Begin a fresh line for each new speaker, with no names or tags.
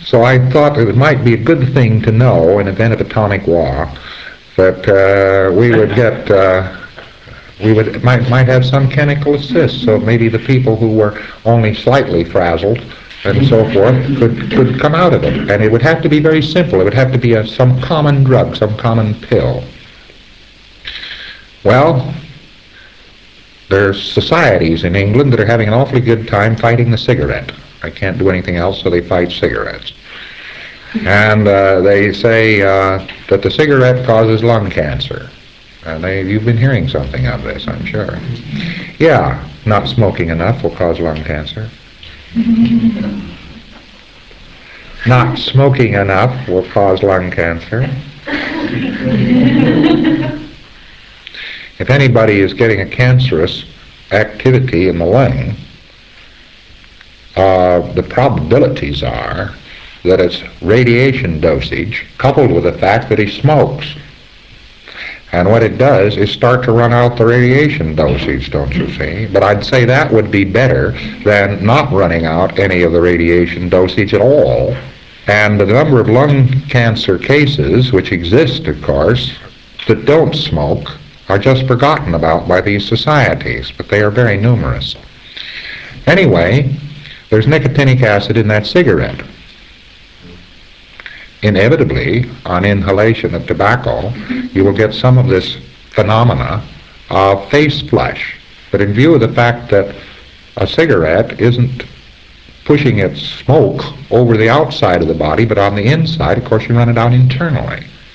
So I thought it might be a good thing to know in event of atomic war that might have some chemical assist, so maybe the people who were only slightly frazzled and so forth could come out of it. And it would have to be very simple. It would have to be some common drug, some common pill. Well, there's societies in England that are having an awfully good time fighting the cigarette. They can't do anything else, so they fight cigarettes. And they say that the cigarette causes lung cancer. And you've been hearing something of this, I'm sure. Yeah, not smoking enough will cause lung cancer. Not smoking enough will cause lung cancer. If anybody is getting a cancerous activity in the lung, the probabilities are that it's radiation dosage coupled with the fact that he smokes. And what it does is start to run out the radiation dosage, don't you see? But I'd say that would be better than not running out any of the radiation dosage at all. And the number of lung cancer cases, which exist, of course, that don't smoke, are just forgotten about by these societies, but they are very numerous. Anyway, there's nicotinic acid in that cigarette. Inevitably, on inhalation of tobacco, you will get some of this phenomena of face flush. But in view of the fact that a cigarette isn't pushing its smoke over the outside of the body, but on the inside, of course, you run it out internally.